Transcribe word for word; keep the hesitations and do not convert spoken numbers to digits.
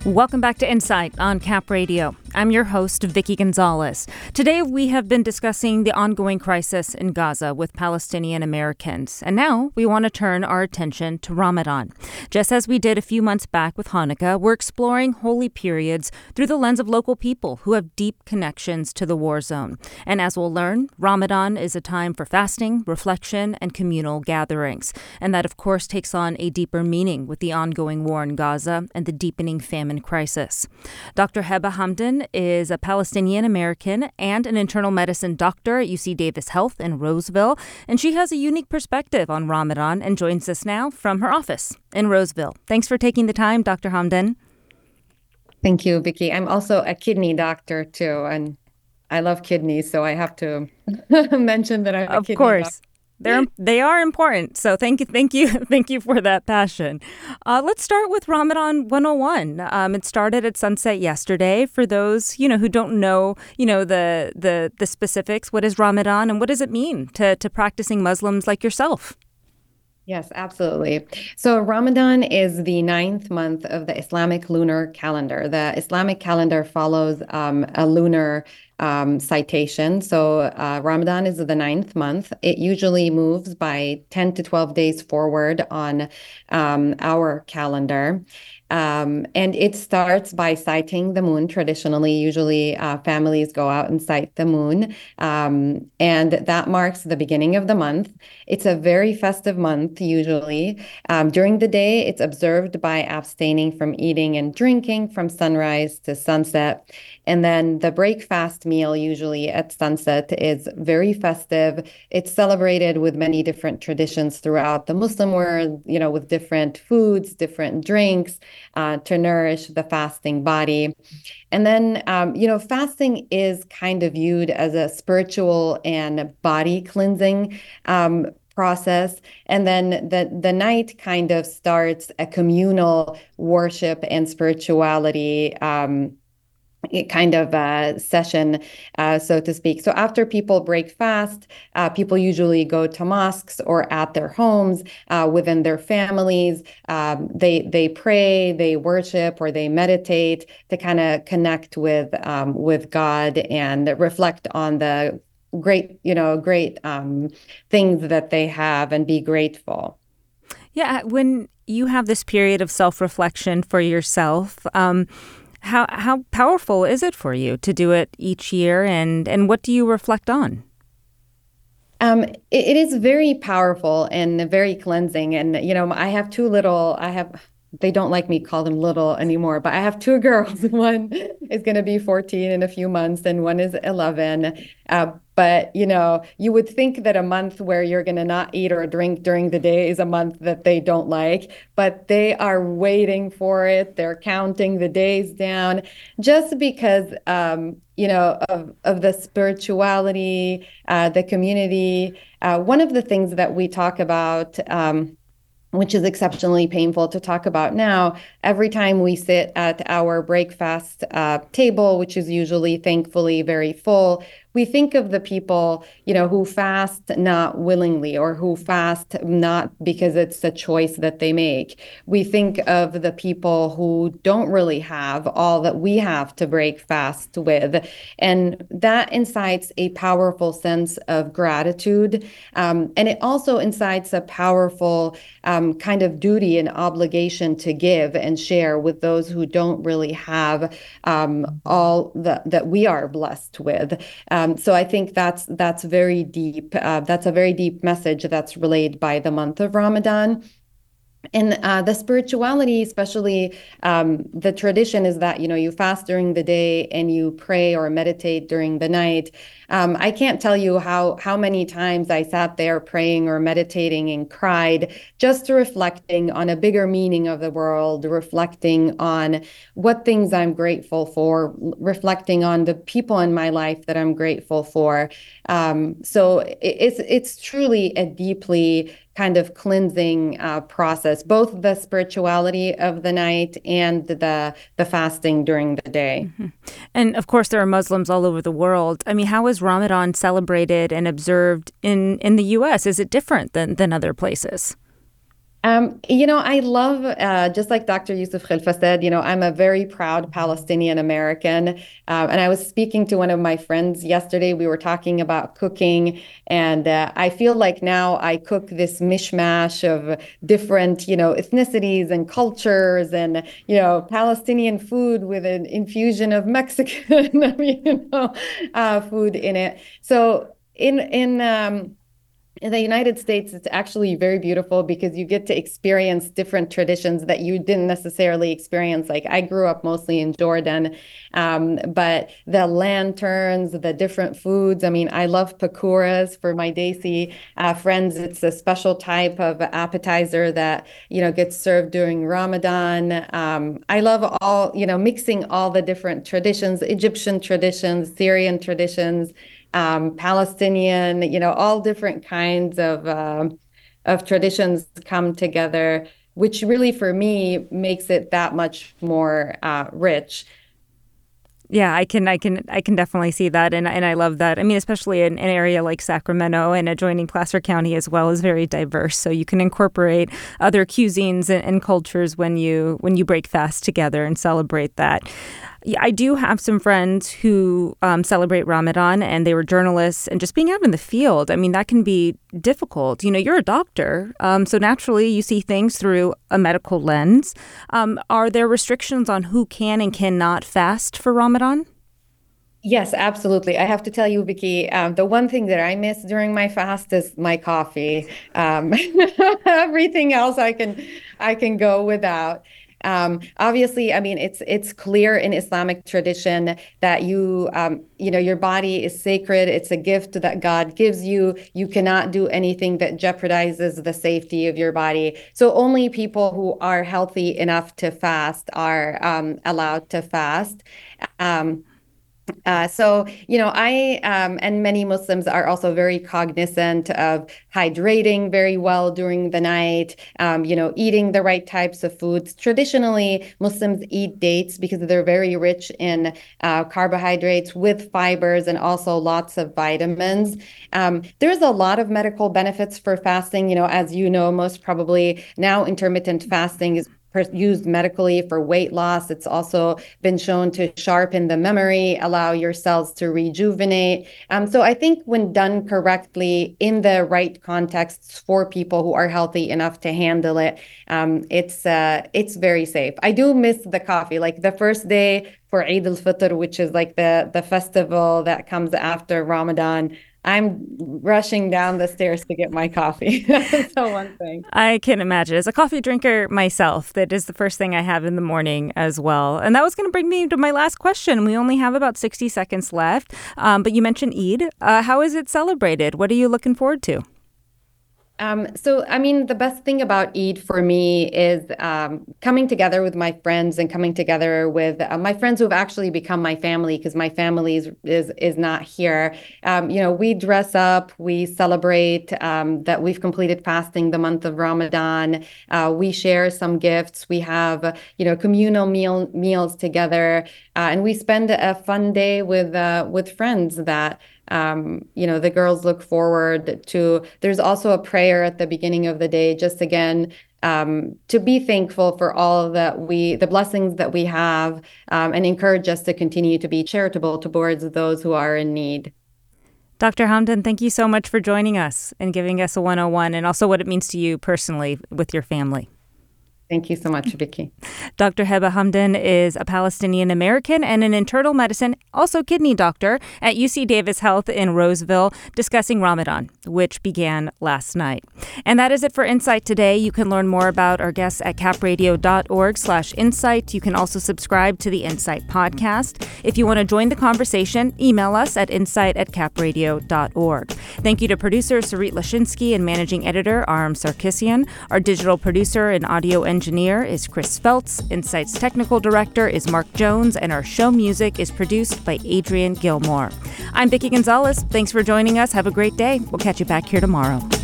Welcome back to Insight on Cap Radio. I'm your host, Vicky Gonzalez. Today, we have been discussing the ongoing crisis in Gaza with Palestinian Americans. And now we want to turn our attention to Ramadan. Just as we did a few months back with Hanukkah, we're exploring holy periods through the lens of local people who have deep connections to the war zone. And as we'll learn, Ramadan is a time for fasting, reflection, and communal gatherings. And that, of course, takes on a deeper meaning with the ongoing war in Gaza and the deepening famine crisis. Doctor Heba Hamdan is a Palestinian American and an internal medicine doctor at U C Davis Health in Roseville, and she has a unique perspective on Ramadan and joins us now from her office in Roseville. Thanks for taking the time, Doctor Hamdan. Thank you, Vicky. I'm also a kidney doctor too, and I love kidneys, so I have to mention that I'm a of kidney course. doctor. They're, they are important. So thank you, thank you, thank you for that passion. Uh, let's start with Ramadan one oh one. Um, it started at sunset yesterday. For those, you know, who don't know, you know, the the the specifics, what is Ramadan and what does it mean to to practicing Muslims like yourself? Yes, absolutely. So Ramadan is the ninth month of the Islamic lunar calendar. The Islamic calendar follows um, a lunar um, citation. So uh, Ramadan is the ninth month. It usually moves by ten to twelve days forward on um, our calendar. Um, and it starts by sighting the moon. Traditionally, usually uh, families go out and sight the moon. Um, and that marks the beginning of the month. It's a very festive month, usually. Um, during the day, it's observed by abstaining from eating and drinking from sunrise to sunset. And then the breakfast meal, usually at sunset, is very festive. It's celebrated with many different traditions throughout the Muslim world, you know, with different foods, different drinks, uh, to nourish the fasting body. And then, um, you know, fasting is kind of viewed as a spiritual and body cleansing um, process. And then the, the night kind of starts a communal worship and spirituality um kind of uh, session, uh, so to speak. So after people break fast, uh, people usually go to mosques or at their homes, uh, within their families. Um, they they pray, they worship, or they meditate to kind of connect with um, with God and reflect on the great, you know, great um, things that they have and be grateful. Yeah, when you have this period of self-reflection for yourself, um, How how powerful is it for you to do it each year, and, and what do you reflect on? Um, it, it is very powerful and very cleansing. And, you know, I have two little, I have, they don't like me call them little anymore, but I have two girls. One is going to be fourteen in a few months and one is eleven. Uh, but, you know, you would think that a month where you're going to not eat or drink during the day is a month that they don't like, but they are waiting for it. They're counting the days down just because, um, you know, of, of the spirituality, uh, the community. Uh, one of the things that we talk about, um, which is exceptionally painful to talk about now, every time we sit at our breakfast uh, table, which is usually, thankfully, very full, we think of the people, you know, who fast not willingly or who fast not because it's a choice that they make. We think of the people who don't really have all that we have to break fast with. And that incites a powerful sense of gratitude. Um, and it also incites a powerful um, kind of duty and obligation to give and share with those who don't really have um, all the, that we are blessed with. Um, Um, so I think that's that's very deep. Uh, that's a very deep message that's relayed by the month of Ramadan. And uh, the spirituality, especially um, the tradition is that, you know, you fast during the day and you pray or meditate during the night. Um, I can't tell you how, how many times I sat there praying or meditating and cried, just reflecting on a bigger meaning of the world, reflecting on what things I'm grateful for, reflecting on the people in my life that I'm grateful for. Um, so it, it's, it's truly a deeply kind of cleansing uh, process, both the spirituality of the night and the the fasting during the day. Mm-hmm. And of course, there are Muslims all over the world. I mean, how is Ramadan celebrated and observed in, in the U S? Is it different than, than other places? Um, you know, I love, uh, just like Doctor Yusuf Khilfa said, you know, I'm a very proud Palestinian American. Uh, and I was speaking to one of my friends yesterday. We were talking about cooking. And uh, I feel like now I cook this mishmash of different, you know, ethnicities and cultures and, you know, Palestinian food with an infusion of Mexican, you know, uh, food in it. So in, in, um, in the United States, it's actually very beautiful because you get to experience different traditions that you didn't necessarily experience. Like I grew up mostly in Jordan, um, but the lanterns, the different foods. I mean, I love pakuras for my Desi uh, friends. It's a special type of appetizer that, you know, gets served during Ramadan. Um, I love all, you know, mixing all the different traditions, Egyptian traditions, Syrian traditions, um, Palestinian, you know, all different kinds of uh, of traditions come together, which really for me makes it that much more uh, rich. Yeah, I can, I can, I can definitely see that, and and I love that. I mean, especially in an area like Sacramento and adjoining Placer County as well is very diverse, so you can incorporate other cuisines and, and cultures when you when you break fast together and celebrate that. Yeah, I do have some friends who um, celebrate Ramadan, and they were journalists, and just being out in the field, I mean, that can be difficult. You know, you're a doctor, um, so naturally you see things through a medical lens. Um, are there restrictions on who can and cannot fast for Ramadan? Yes, absolutely. I have to tell you, Vicky, um, the one thing that I miss during my fast is my coffee. Um, everything else I can I can go without. Um, obviously, I mean, it's it's clear in Islamic tradition that you um, you know, your body is sacred. It's a gift that God gives you. You cannot do anything that jeopardizes the safety of your body. So only people who are healthy enough to fast are um, allowed to fast. Um, Uh, so, you know, I um, and many Muslims are also very cognizant of hydrating very well during the night, um, you know, eating the right types of foods. Traditionally, Muslims eat dates because they're very rich in uh, carbohydrates with fibers and also lots of vitamins. Um, there's a lot of medical benefits for fasting. You know, as you know, most probably now intermittent fasting is used medically for weight loss. It's also been shown to sharpen the memory, allow your cells to rejuvenate. Um, so I think when done correctly in the right contexts for people who are healthy enough to handle it, um, it's uh, it's very safe. I do miss the coffee. Like the first day for Eid al-Fitr, which is like the the festival that comes after Ramadan, I'm rushing down the stairs to get my coffee. That's the one thing. I can imagine. As a coffee drinker myself, that is the first thing I have in the morning as well. And that was going to bring me to my last question. We only have about sixty seconds left. Um, but you mentioned Eid. Uh, how is it celebrated? What are you looking forward to? Um, so, I mean, the best thing about Eid for me is um, coming together with my friends and coming together with uh, my friends who have actually become my family because my family is is, is not here. Um, you know, we dress up, we celebrate um, that we've completed fasting the month of Ramadan. Uh, we share some gifts. We have, uh, you know, communal meal meals together, uh, and we spend a fun day with uh, with friends that. Um, you know, the girls look forward to. There's also a prayer at the beginning of the day, just again, um, to be thankful for all that we, the blessings that we have, um, and encourage us to continue to be charitable towards those who are in need. Doctor Hamdan, thank you so much for joining us and giving us a one oh one and also what it means to you personally with your family. Thank you so much, Vicky. Doctor Heba Hamdan is a Palestinian American and an internal medicine, also kidney doctor at U C Davis Health in Roseville, discussing Ramadan, which began last night. And that is it for Insight today. You can learn more about our guests at capradio.org slash insight. You can also subscribe to the Insight podcast. If you want to join the conversation, email us at insight at capradio.org. Thank you to producer Sarit Lashinsky and managing editor Aram Sarkisian. Our digital producer and audio engineer engineer is Chris Feltz, Insight's technical director is Mark Jones, and our show music is produced by Adrian Gilmore. I'm Vicki Gonzalez. Thanks for joining us. Have a great day. We'll catch you back here tomorrow.